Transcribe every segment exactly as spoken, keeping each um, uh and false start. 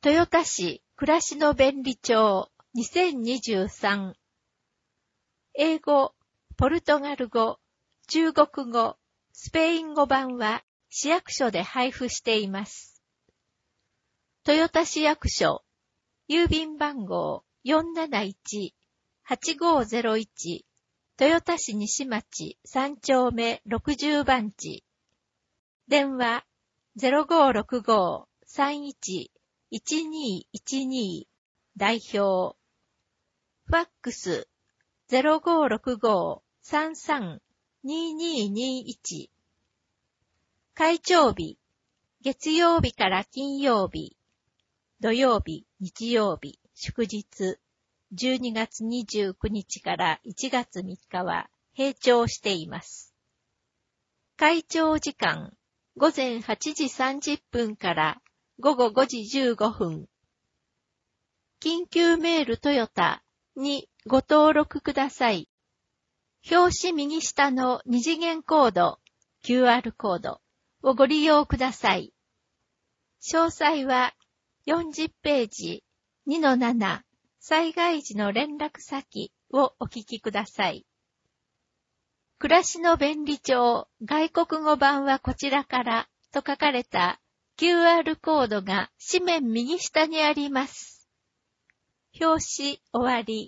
豊田市暮らしの便利帳にせんにじゅうさん。英語、ポルトガル語、中国語、スペイン語版は市役所で配布しています。豊田市役所、郵便番号 よんなないちはちごゼロいち 豊田市西町さん丁目ろくじゅう番地。電話 ゼロごろくご さんいち いちにいちに 代表。ファックス ゼロごろくご さんさん にににいち。開帳日、月曜日から金曜日、土曜日、日曜日、祝日、じゅうにがつにじゅうくにちからいちがつみっかは閉帳しています。開帳時間、午前はちじさんじゅっぷんから午後ごじじゅうごふん。緊急メールトヨタにご登録ください。表紙右下の二次元コード、キューアール コードをご利用ください。詳細はよんじゅっページ にのなな 災害時の連絡先をお聞きください。暮らしの便利帳外国語版はこちらからと書かれた キューアール コードが紙面右下にあります。表紙終わり。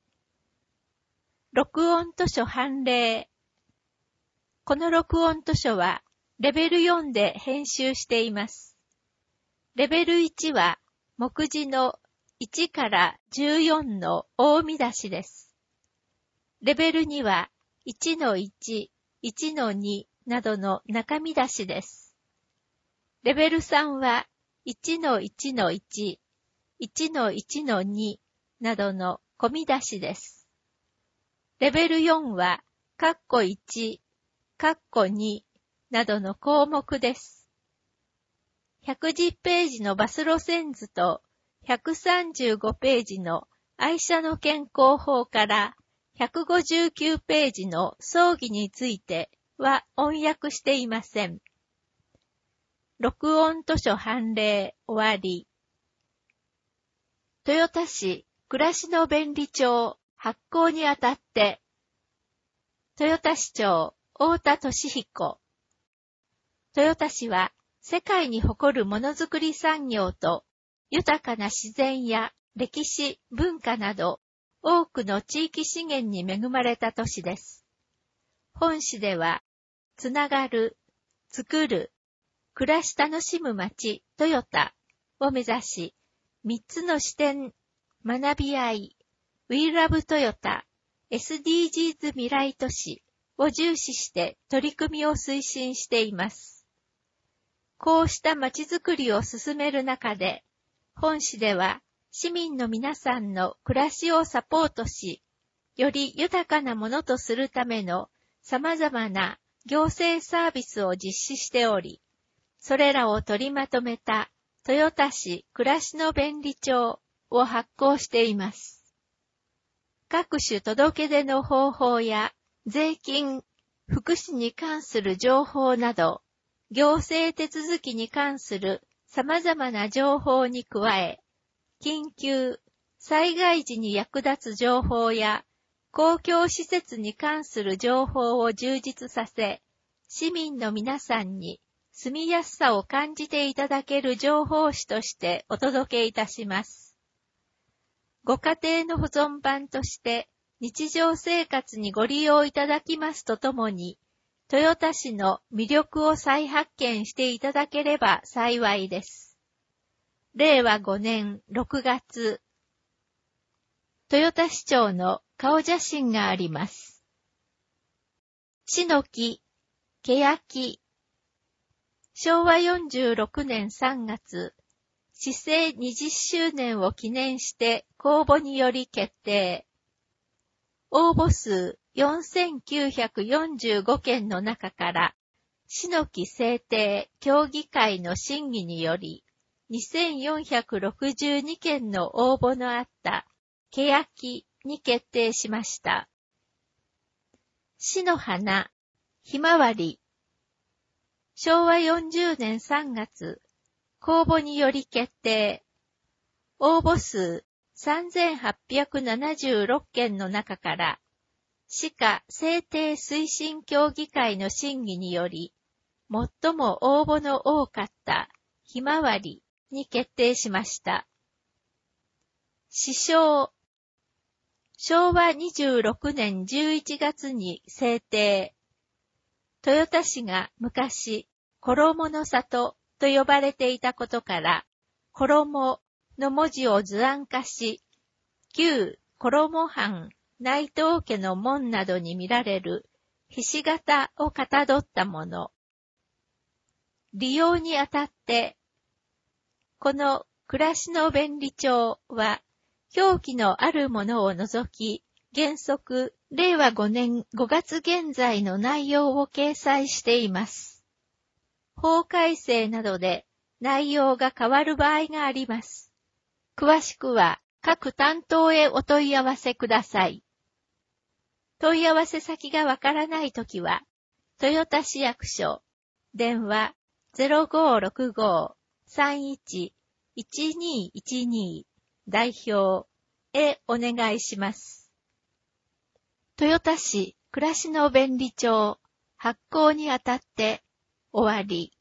録音図書判例。この録音図書はレベルよんで編集しています。レベルいちは目次のいちからじゅうよんの大見出しです。レベルには いちのいち、いちのに などの中見出しです。レベルさんは いちのいちのいち、いちのいちのに などの小見出しです。レベルよんは、カッコいち、カッコになどの項目です。ひゃくじゅうページのバス路線図とひゃくさんじゅうごページの愛車の健康法からひゃくごじゅうきゅうページの葬儀については翻訳していません。録音図書判例終わり。豊田市暮らしの便利帳発行にあたって、豊田市長太田俊彦。豊田市は世界に誇るものづくり産業と豊かな自然や歴史、文化など多くの地域資源に恵まれた都市です。本市では、つながる、作る、暮らし楽しむ街トヨタを目指し、みっつの視点、学び合い、We Love Toyota エスディージーズ 未来都市を重視して取り組みを推進しています。こうした街づくりを進める中で、本市では市民の皆さんの暮らしをサポートし、より豊かなものとするための様々な行政サービスを実施しており、それらを取りまとめた豊田市暮らしの便利帳を発行しています。各種届け出の方法や税金、福祉に関する情報など、行政手続きに関する様々な情報に加え、緊急、災害時に役立つ情報や公共施設に関する情報を充実させ、市民の皆さんに住みやすさを感じていただける情報誌としてお届けいたします。ご家庭の保存版として日常生活にご利用いただきますとともに、豊田市の魅力を再発見していただければ幸いです。れいわごねんろくがつ、豊田市長の顔写真があります。市の木、けやき。しょうわよんじゅうろくねんさんがつ、市政にじゅっしゅうねんを記念して公募により決定。応募数よんせんきゅうひゃくよんじゅうごけんの中から、市の木制定協議会の審議により、にせんよんひゃくろくじゅうにけんの応募のあったけやきに決定しました。市の花、ひまわり。しょうわよんじゅうねんさんがつ、公募により決定。 応募数さんぜんはっぴゃくななじゅうろっけんの中から、歯科制定推進協議会の審議により、最も応募の多かったひまわりに決定しました。市章、しょうわにじゅうろくねんじゅういちがつに制定。豊田市が昔、衣の里と呼ばれていたことから、衣の文字を図案化し、旧衣藩内藤家の門などに見られるひし形をかたどったもの。利用にあたって、この暮らしの便利帳は、表記のあるものを除き、原則、れいわごねんごがつ現在の内容を掲載しています。法改正などで内容が変わる場合があります。詳しくは各担当へお問い合わせください。問い合わせ先がわからないときは、豊田市役所、電話 ゼロごーろくごーさんいちいちにーいちにー 代表へお願いします。豊田市暮らしの便利帳発行にあたって終わり。